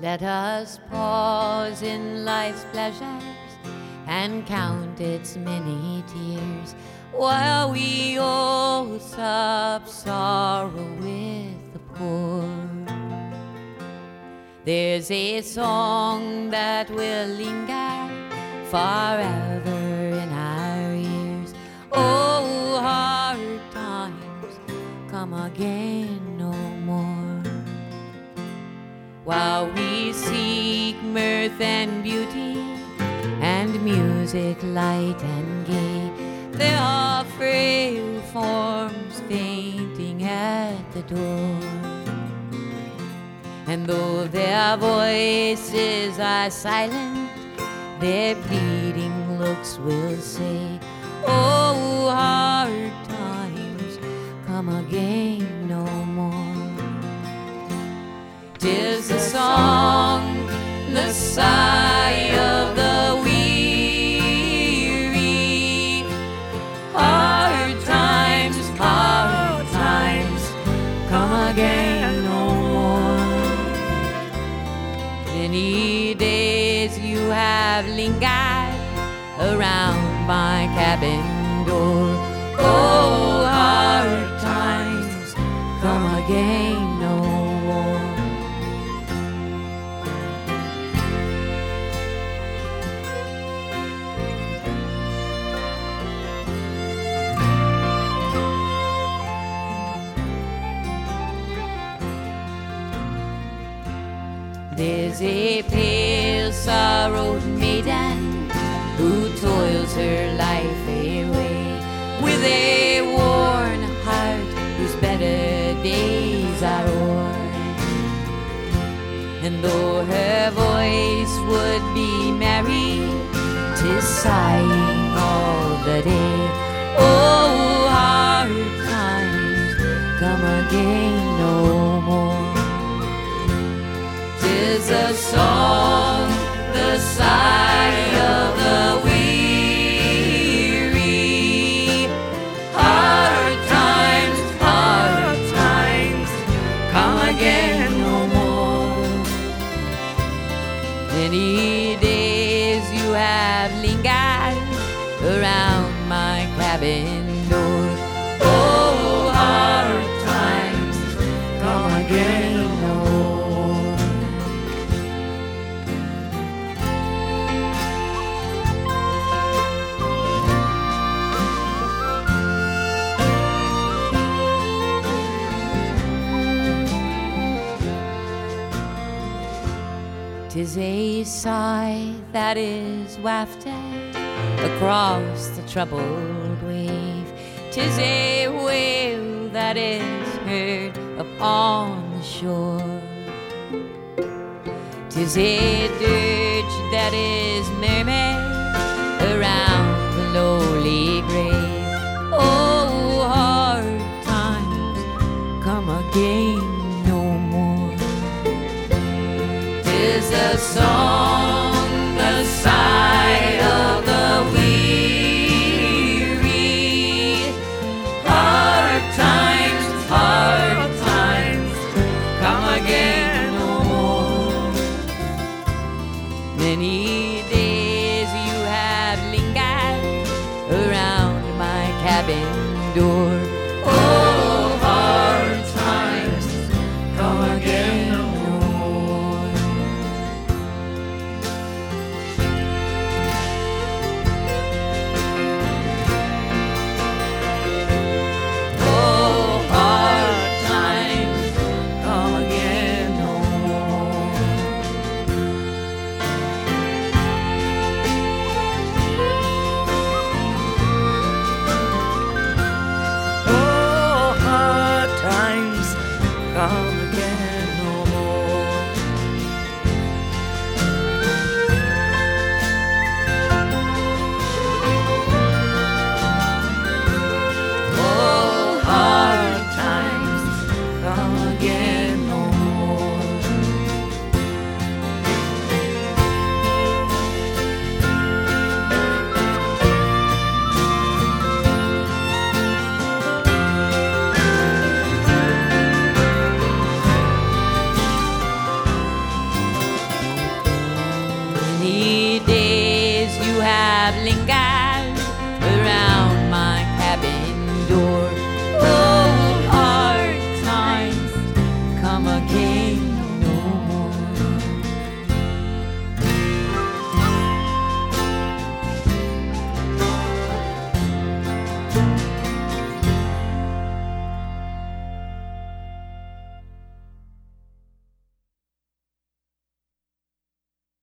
Let us pause in life's pleasures and count its many tears, while we all sup sorrow with the poor. There's a song that will linger forever in our ears. Oh, hard times come again no more. While we seek mirth and beauty and music light and gay, there are frail forms fainting at the door. And though their voices are silent, their pleading looks will say, oh, hard times come again no more. 'Tis the song, the sigh of the weary. Hard times come again no more. Many days you have lingered around my cabin door. Oh, hard times come again no more. There's a pale, sorrowed maiden who toils her life away with a worn heart whose better days are o'er. And though her voice would be merry, 'tis sighing all the day. Oh, hard times come again no more. 'Tis a song, the sigh of the weary. Hard times come again no more. Many days you have lingered around my cabin door. Oh, hard times come again no more. Tis a sigh that is wafted across the troubled wave. 'Tis a wail that is heard upon the shore. 'Tis a dirge that is murmured around the lowly grave. Oh, hard times come again no more. 'Tis a song